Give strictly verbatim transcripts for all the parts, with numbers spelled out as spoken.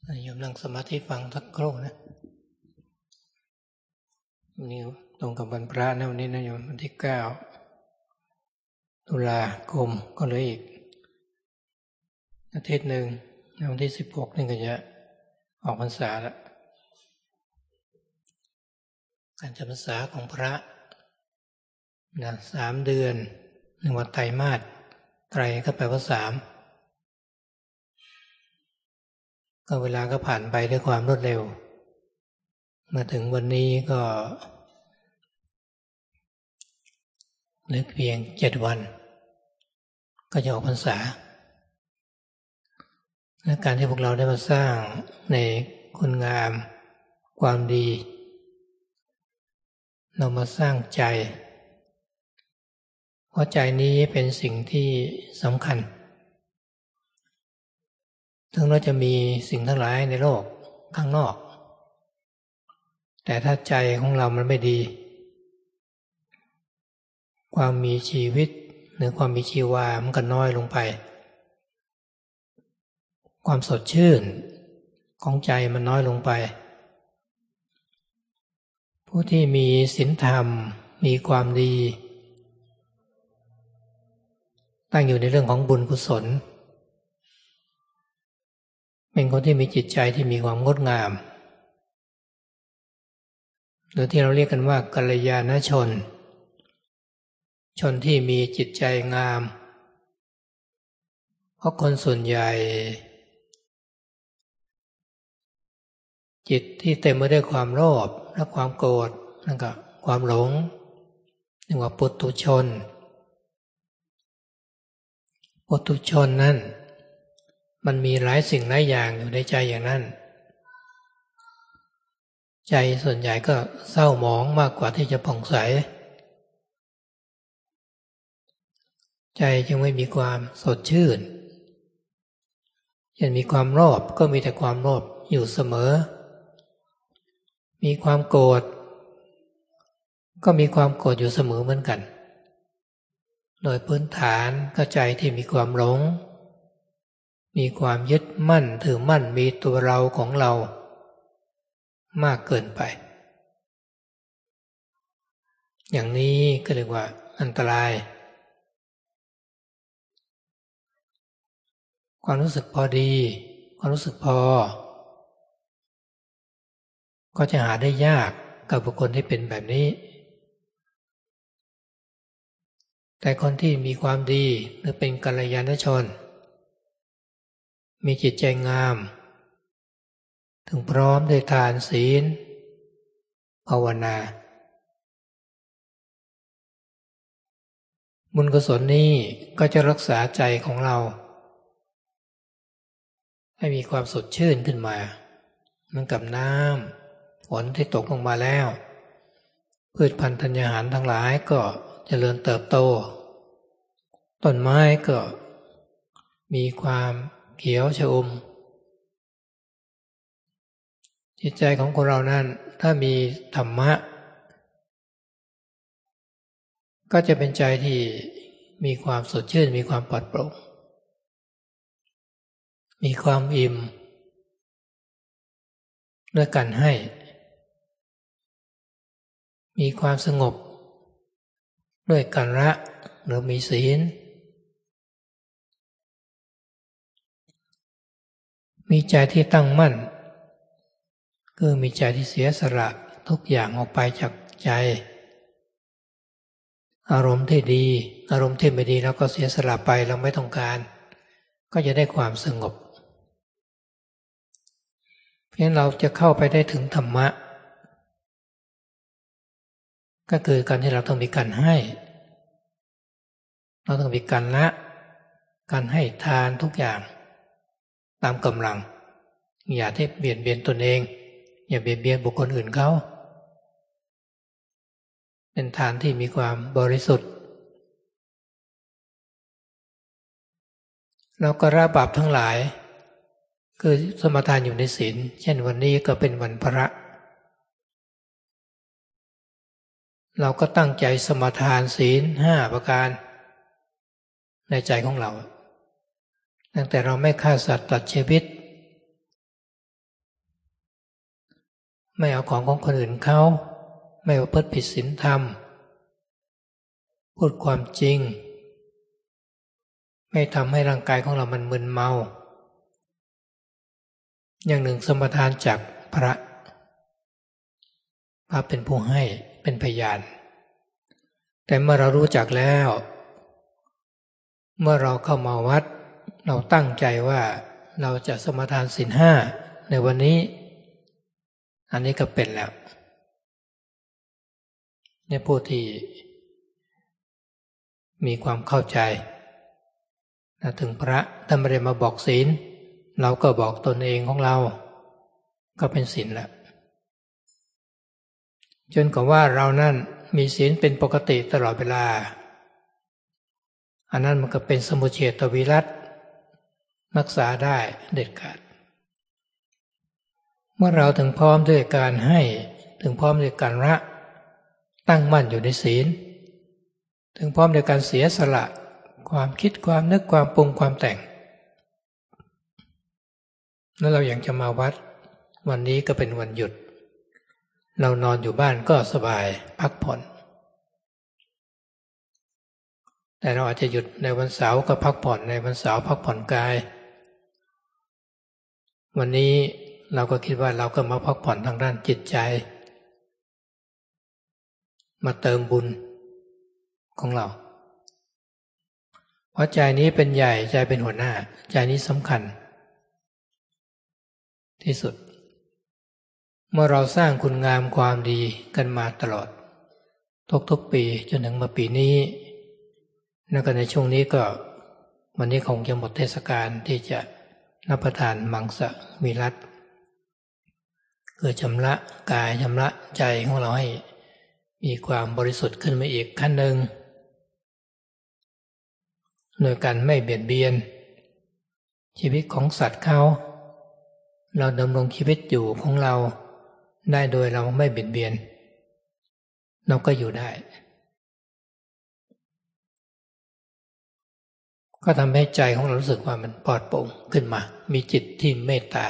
โยมนั่งสมาธิฟังสักครู่นะวันนี้ตรงกับวันพระนะวันนี้นะโยมวันที่เก้าตุลาคมก็เหลืออีกอาทิตย์หนึ่งวันที่สิบหกนี่ก็จะออกพรรษาแล้วการจำพรรษาของพระนะสามเดือนหนึ่งวันไตรมาสไตรก็แปลว่าสามก็เวลาก็ผ่านไปด้วยความรวดเร็วมาถึงวันนี้ก็เหลือเพียงเจ็ดวันก็จะออกพรรษาและการที่พวกเราได้มาสร้างในคุณงามความดีเรามาสร้างใจเพราะใจนี้เป็นสิ่งที่สำคัญถึงเราจะมีสิ่งทั้งหลายในโลกข้างนอกแต่ถ้าใจของเรามันไม่ดีความมีชีวิตหรือความมีชีวามันก็น้อยลงไปความสดชื่นของใจมันน้อยลงไปผู้ที่มีศีลธรรมมีความดีตั้งอยู่ในเรื่องของบุญกุศลเป็นคนที่มีจิตใจที่มีความงดงามหรือที่เราเรียกกันว่ากัลยาณชนชนที่มีจิตใจงามเพราะคนส่วนใหญ่จิตที่เต็มไปด้วยความโลภและความโกรธแล้วก็ความหลงเรียกว่าปุถุชนปุถุชนนั้นมันมีหลายสิ่งหลายอย่างอยู่ในใจอย่างนั้นใจส่วนใหญ่ก็เศร้าหมองมากกว่าที่จะผ่องใสใจจึงไม่มีความสดชื่นยังมีความโลภก็มีแต่ความโลภอยู่เสมอมีความโกรธก็มีความโกรธอยู่เสมอเหมือนกันโดยพื้นฐานก็ใจที่มีความหลงมีความยึดมั่นถือมั่นมีตัวเราของเรามากเกินไปอย่างนี้ก็เรียกว่าอันตรายความรู้สึกพอดีความรู้สึกพอก็จะหาได้ยากกับบุคคลที่เป็นแบบนี้แต่คนที่มีความดีหรือเป็นกัลยาณชนมีจิตใจงามถึงพร้อมด้วยทานศีลภาวนาบุญกุศลนี้ก็จะรักษาใจของเราให้มีความสดชื่นขึ้นมาเหมือนกับน้ำฝนที่ตกลงมาแล้วพืชพันธุ์ธัญญาหารทั้งหลายก็เจริญเติบโตต้นไม้ก็มีความเขียวชอุ่มจิตใจของคนเรานั้นถ้ามีธรรมะก็จะเป็นใจที่มีความสดชื่นมีความปลอดโปร่งมีความอิ่มด้วยการให้มีความสงบด้วยการละหรือมีศีลมีใจที่ตั้งมั่นคือมีใจที่เสียสละทุกอย่างออกไปจากใจอารมณ์ที่ดีอารมณ์ที่ไม่ดีเราก็เสียสละไปเราไม่ต้องการก็จะได้ความสงบเพราะฉะนั้นเราจะเข้าไปได้ถึงธรรมะก็คือการที่เราต้องมีการให้เราต้องมีการละการให้ทานทุกอย่างตามกำลังอย่าที่เบียดเบียนตนเองอย่าเบียดเบียนบุคคลอื่นเขาเป็นทานที่มีความบริสุทธิ์แล้วก็ละบาปทั้งหลายคือสมทานอยู่ในศีลเช่นวันนี้ก็เป็นวันพระเราก็ตั้งใจสมทานศีลห้าประการในใจของเราตั้งแต่เราไม่ฆ่าสัตว์ตัดชีวิตไม่เอาของของคนอื่นเขาไม่ประพฤติผิดศีลธรรมพูดความจริงไม่ทำให้ร่างกายของเรามันมึนเมาอย่างหนึ่งสมทานจากพระพระเป็นผู้ให้เป็นพยานแต่เมื่อเรารู้จักแล้วเมื่อเราเข้ามาวัดเราตั้งใจว่าเราจะสมทานศีลห้าในวันนี้อันนี้ก็เป็นแล้วในผู้ที่มีความเข้าใจนะถึงพระท่านไม่ได้มาบอกศีลเราก็บอกตนเองของเราก็เป็นศีลแล้วจนกว่าว่าเรานั่นมีศีลเป็นปกติตลอดเวลาอันนั้นมันก็เป็นสมุจเฉทวิรัติรักษาได้เด็ดขาดเมื่อเราถึงพร้อมด้วยการให้ถึงพร้อมด้วยการละตั้งมั่นอยู่ในศีลถึงพร้อมด้วยการเสียสละความคิดความนึกความปรุงความแต่งแล้วเราอยากจะมาวัดวันนี้ก็เป็นวันหยุดเรานอนอยู่บ้านก็สบายพักผ่อนแต่เราอาจจะหยุดในวันเสาร์ก็พักผ่อนในวันเสาร์พักผ่อนกายวันนี้เราก็คิดว่าเราก็มาพักผ่อนทางด้านจิตใจมาเติมบุญของเราเพราะใจนี้เป็นใหญ่ใจเป็นหัวหน้าใจนี้สำคัญที่สุดเมื่อเราสร้างคุณงามความดีกันมาตลอดทุกๆปีจนถึงมาปีนี้แล้วก็ในช่วงนี้ก็วันนี้คงจะหมดเทศกาลที่จะรับประทานมังสวิรัติคือชำระกายชำระใจของเราให้มีความบริสุทธิ์ขึ้นมาอีกขั้นหนึ่งโดยการไม่เบียดเบียนชีวิตของสัตว์เขาเราดำรงชีวิตอยู่ของเราได้โดยเราไม่เบียดเบียนเราก็อยู่ได้ก็ทำให้ใจของเรารู้สึกว่ามันปลอดโปร่งขึ้นมามีจิตที่เมตตา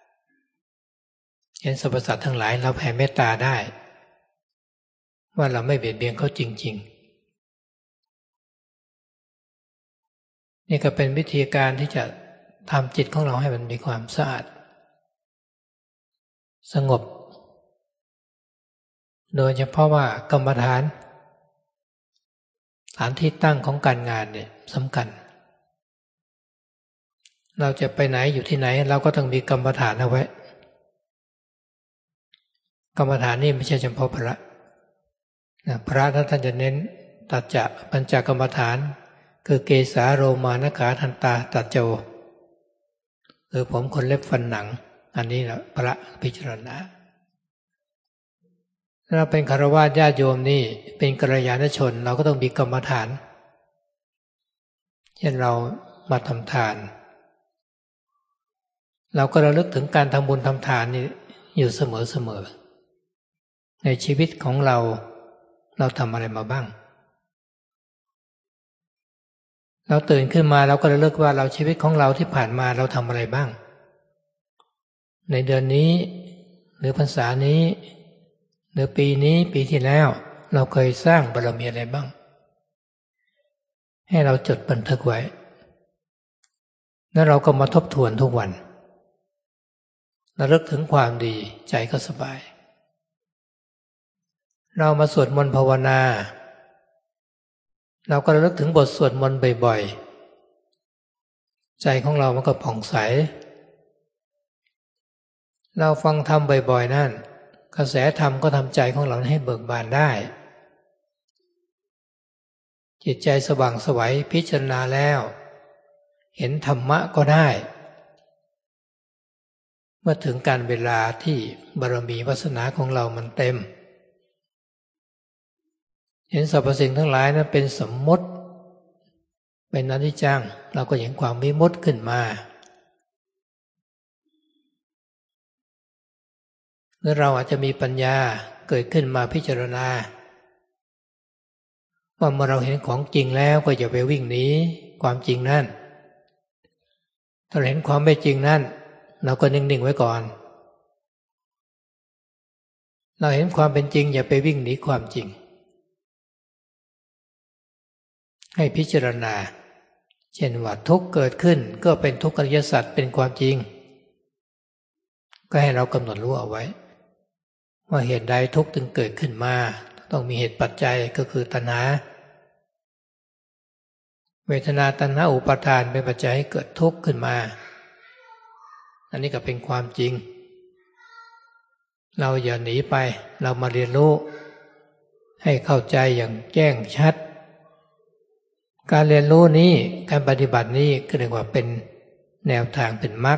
เห็นสรรพสัตว์ทั้งหลายเราแผ่เมตตาได้ว่าเราไม่เบียดเบียนเขาจริงๆนี่ก็เป็นวิธีการที่จะทำจิตของเราให้มันมีความสะอาดสงบโดยเฉพาะว่ากรรมฐานฐานที่ตั้งของการงานเนี่ยสำคัญเราจะไปไหนอยู่ที่ไหนเราก็ต้องมีกรรมฐานเอาไว้กรรมฐานนี่ไม่ใช่เฉพาะพระนะพระท่านจะเน้นตัดจะปัญจกรรมฐานคือเกสาโรมานขาทันตาตัดโจคือผมขนเล็บฟันหนังอันนี้แหละพระพิจารณาถ้าเราเป็นคฤหัสถ์ญาติโยมนี่เป็นกัลยาณชนเราก็ต้องมีกรรมฐานเช่นเรามาทำทานเราก็ระลึกถึงการทำบุญทำทานนี่อยู่เสมอๆในชีวิตของเราเราทำอะไรมาบ้างเราตื่นขึ้นมาเราก็ระลึกว่าเราชีวิตของเราที่ผ่านมาเราทำอะไรบ้างในเดือนนี้หรือพรรษานี้หรือปีนี้ปีที่แล้วเราเคยสร้างบารมีอะไรบ้างให้เราจดบันทึกไว้แล้วเราก็มาทบทวนทุกวันระลึกถึงความดีใจก็สบายเรามาสวดมนต์ภาวนาเราก็ระลึกถึงบทสวดมนต์บ่อยๆใจของเรามันก็ผ่องใสเราฟังธรรมบ่อยๆนั่นกระแสธรรมก็ทำใจของเราให้เบิกบานได้จิตใจสว่างไสวพิจารณาแล้วเห็นธรรมะก็ได้เมื่อถึงการเวลาที่บารมีวาสนาของเรามันเต็มเห็นสรรพสิ่งทั้งหลายนั้นเป็นสมมติเป็นอนิจจังเราก็เห็นความวิมุตติขึ้นมาหรือเราอาจจะมีปัญญาเกิดขึ้นมาพิจารณาว่าเมื่อเราเห็นของจริงแล้วก็อย่าไปวิ่งหนีความจริงนั่นถ้าเห็นความไม่จริงนั่นเราก็นิ่งๆไว้ก่อนเราเห็นความเป็นจริงอย่าไปวิ่งหนีความจริงให้พิจารณาเช่นว่าทุกข์เกิดขึ้นก็เป็นทุกขอริยสัจเป็นความจริงก็ให้เรากำหนดรู้เอาไว้ว่าเหตุใดทุกข์จึงเกิดขึ้นมาต้องมีเหตุปัจจัยก็คือตัณหาเวทนาตัณหาอุปาทานเป็นปัจจัยให้เกิดทุกข์ขึ้นมาอันนี้ก็เป็นความจริงเราอย่าหนีไปเรามาเรียนรู้ให้เข้าใจอย่างแจ้งชัดการเรียนรู้นี้การปฏิบัตินี้ก็เรียกว่าเป็นแนวทางเป็นมรรค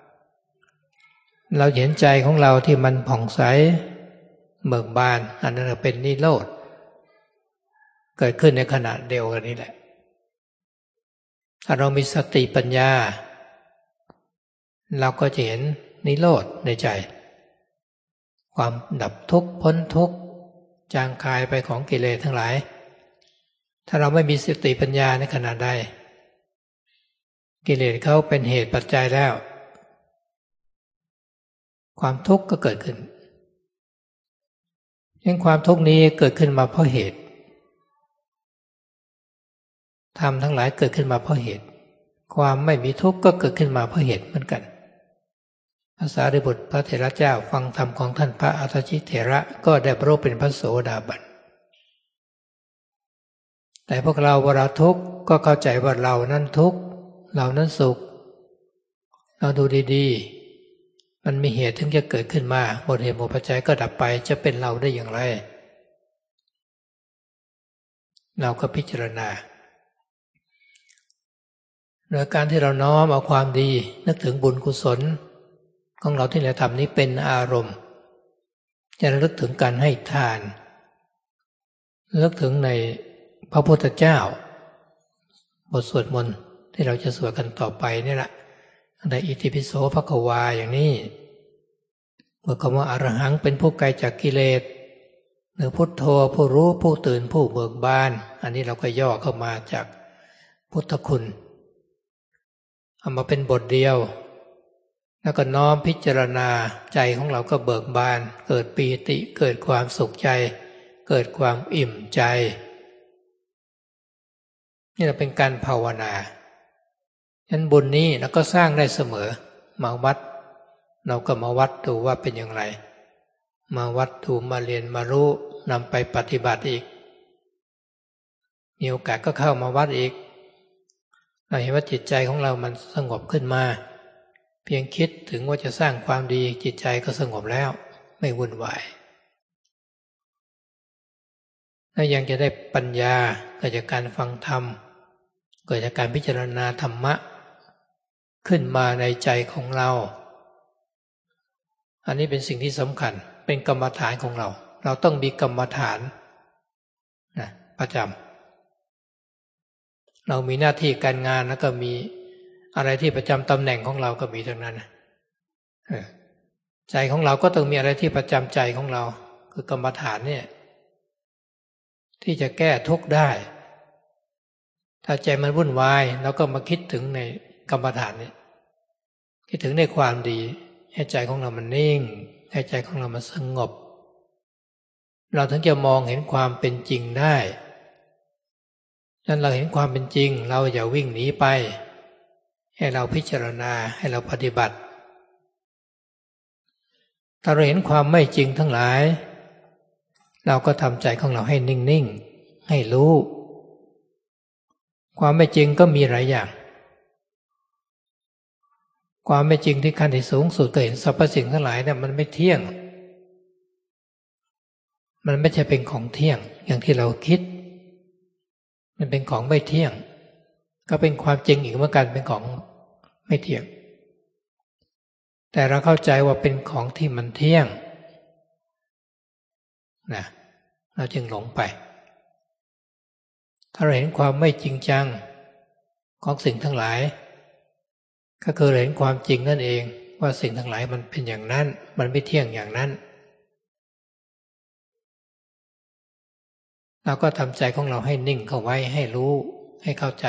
เราเห็นใจของเราที่มันผ่องใสเบิกบานอันนั้นเป็นนิโรธเกิดขึ้นในขณะเดียวกันนี้แหละถ้าเรามีสติปัญญาเราก็จะเห็นนิโรธในใจความดับทุกข์พ้นทุกข์จางคายไปของกิเลสทั้งหลายถ้าเราไม่มีสติปัญญาในขณะใดกิเลสเขาเป็นเหตุปัจจัยแล้วความทุกข์ก็เกิดขึ้นยังความทุกข์นี้เกิดขึ้นมาเพราะเหตุธรรมทั้งหลายเกิดขึ้นมาเพราะเหตุความไม่มีทุกข์ก็เกิดขึ้นมาเพราะเหตุเหมือนกันพระสารีบุตรพระเถระเจ้าฟังธรรมของท่านพระอัฏฐชิเถระก็ได้บรรลุเป็นพระโสดาบันแต่พวกเราเวลาทุกข์ก็เข้าใจว่าเรานั้นทุกข์เรานั้นสุขเราดูดีๆมันมีเหตุถึงจะเกิดขึ้นมาหมดเหตุหมดปัจจัยก็ดับไปจะเป็นเราได้อย่างไรเราก็พิจารณาโดยการที่เราน้อมเอาความดีนึกถึงบุญกุศลของเราที่เราทำนี้เป็นอารมณ์จะระลึกถึงการให้ทานระลึกถึงในพระพุทธเจ้าบทสวดมนต์ที่เราจะสวดกันต่อไปนี่แหละในอิติปิโสภควาอย่างนี้เมื่อคำว่าอรหังเป็นผู้ไกลจากกิเลสหรือพุทโธผู้รู้ผู้ตื่นผู้เบิกบานอันนี้เราก็ย่อเข้ามาจากพุทธคุณเอามาเป็นบทเดียวแล้วก็น้อมพิจารณาใจของเราก็เบิกบานเกิดปีติเกิดความสุขใจเกิดความอิ่มใจนี่เราเป็นการภาวนาฉะนั้นบุญนี้เราก็สร้างได้เสมอมาวัดเราก็มาวัดดูว่าเป็นอย่างไรมาวัดดูมาเรียนมารู้นำไปปฏิบัติอีกมีโอกาสก็เข้ามาวัดอีกเราเห็นว่าจิตใจของเรามันสงบขึ้นมาเพียงคิดถึงว่าจะสร้างความดีจิตใจก็สงบแล้วไม่วุ่นวายและยังจะได้ปัญญาเกิดจากการฟังธรรมเกิดจากการพิจารณาธรรมะขึ้นมาในใจของเราอันนี้เป็นสิ่งที่สำคัญเป็นกรรมฐานของเราเราต้องมีกรรมฐานนะประจำเรามีหน้าที่การงานแล้วก็มีอะไรที่ประจำตำแหน่งของเราก็มีทั้งนั้นใจของเราก็ต้องมีอะไรที่ประจำใจของเราคือกรรมฐานเนี่ยที่จะแก้ทุกข์ได้ถ้าใจมันวุ่นวายเราก็มาคิดถึงในกรรมฐานนี้คิดถึงในความดีให้ใจของเรามันนิ่งให้ใจของเรามันสงบเราถึงจะมองเห็นความเป็นจริงได้ฉะนั้นเราเห็นความเป็นจริงเราอย่าวิ่งหนีไปให้เราพิจารณาให้เราปฏิบัติถ้าเราเห็นความไม่จริงทั้งหลายเราก็ทำใจของเราให้นิ่งๆให้รู้ความไม่จริงก็มีหลายอย่างความไม่จริงที่ขั้นที่สูงสุดก็เห็นสรรพสิ่งทั้งหลายเนี่ยมันไม่เที่ยงมันไม่ใช่เป็นของเที่ยงอย่างที่เราคิดมันเป็นของไม่เที่ยงก็เป็นความจริงอีกเหมือนกันเป็นของไม่เที่ยงแต่เราเข้าใจว่าเป็นของที่มันเที่ยงนะเราจึงหลงไปถ้าเราเห็นความไม่จริงจังของสิ่งทั้งหลายก็คือเห็นความจริงนั่นเองว่าสิ่งทั้งหลายมันเป็นอย่างนั้นมันไม่เที่ยงอย่างนั้นเราก็ทำใจของเราให้นิ่งเข้าไว้ให้รู้ให้เข้าใจ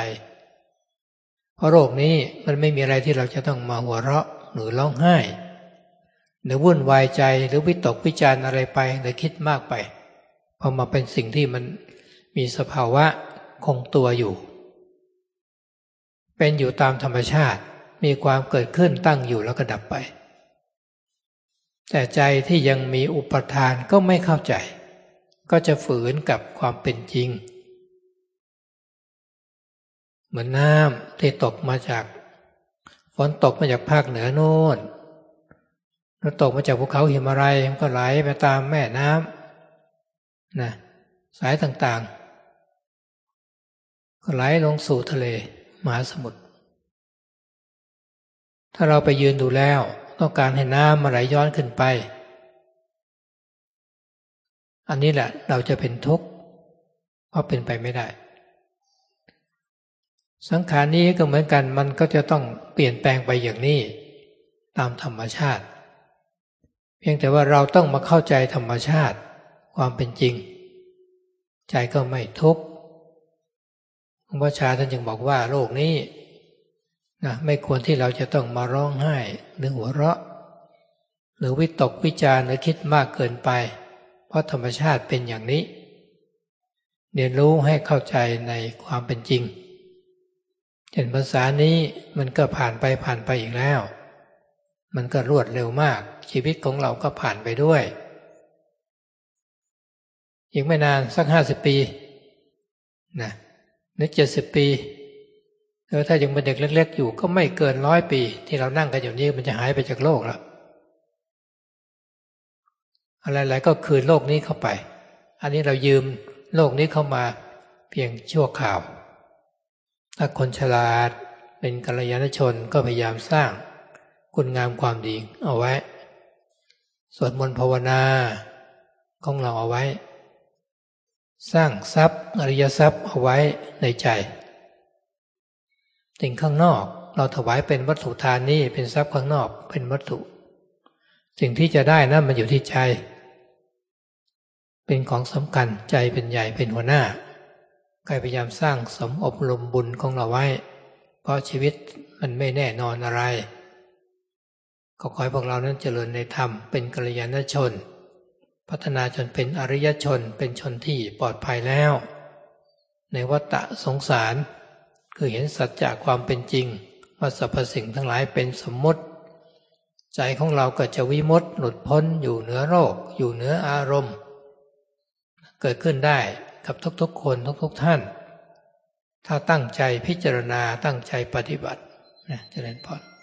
เพราะโลกนี้มันไม่มีอะไรที่เราจะต้องมาหัวเราะหรือร้องไห้หรือวุ่นวายใจหรือวิตกวิจารณ์อะไรไปหรือคิดมากไปพอมาเป็นสิ่งที่มันมีสภาวะคงตัวอยู่เป็นอยู่ตามธรรมชาติมีความเกิดขึ้นตั้งอยู่แล้วก็ดับไปแต่ใจที่ยังมีอุปทานก็ไม่เข้าใจก็จะฝืนกับความเป็นจริงเหมือนน้ำที่ตกมาจากฝนตกมาจากภาคเหนือโน่นแล้วตกมาจากภูเขาหิมาลัยมันก็ไหลไปตามแม่น้ำนะสายต่างๆก็ไหลลงสู่ทะเลมหาสมุทรถ้าเราไปยืนดูแล้วต้องการให้น้ำมาไหลย้อนขึ้นไปอันนี้แหละเราจะเป็นทุกข์เพราะเป็นไปไม่ได้สังขารนี้ก็เหมือนกันมันก็จะต้องเปลี่ยนแปลงไปอย่างนี้ตามธรรมชาติเพียงแต่ว่าเราต้องมาเข้าใจธรรมชาติความเป็นจริงใจก็ไม่ทุกข์หลวงพ่อชาท่านจึงบอกว่าโลกนี้นะไม่ควรที่เราจะต้องมาร้องไห้หรือหัวเราะหรือวิตกวิจารณ์หรือคิดมากเกินไปเพราะธรรมชาติเป็นอย่างนี้เรียนรู้ให้เข้าใจในความเป็นจริงเห็นภาษานี้มันก็ผ่านไปผ่านไปอีกแล้วมันก็รวดเร็วมากชีวิตของเราก็ผ่านไปด้วยอีกไม่นานสักห้าสิบปีนะนึกเจ็ดสิบปีแล้วถ้ายังเป็นเด็กเล็กๆอยู่ก็ไม่เกินร้อยปีที่เรานั่งกันอยู่นี้มันจะหายไปจากโลกแล้วอะไรๆก็คืนโลกนี้เข้าไปอันนี้เรายืมโลกนี้เข้ามาเพียงชั่วคราวถ้าคนฉลาดเป็นกัลยาณชนก็พยายามสร้างคุณงามความดีเอาไว้สวดมนต์ภาวนาของเราเอาไว้สร้างทรัพย์อริยทรัพย์เอาไว้ในใจสิ่งข้างนอกเราถวายเป็นวัตถุทานนี้เป็นทรัพย์ข้างนอกเป็นวัตถุสิ่งที่จะได้นั้นมันอยู่ที่ใจเป็นของสำคัญใจเป็นใหญ่เป็นหัวหน้าใครพยายามสร้างสมอบรมบุญของเราไว้เพราะชีวิตมันไม่แน่นอนอะไรก็ขอให้พวกเรานั้นเจริญในธรรมเป็นกัลยาณชนพัฒนาจนเป็นอริยชนเป็นชนที่ปลอดภัยแล้วในวัฏสงสารคือเห็นสัจจะความเป็นจริงว่าสรรพสิ่งทั้งหลายเป็นสมมติใจของเราก็จะวิมุตติหลุดพ้นอยู่เหนือโลกอยู่เหนืออารมณ์เกิดขึ้นได้กับทุกๆคนทุกๆท่านถ้าตั้งใจพิจารณาตั้งใจปฏิบัตินะเจริญพร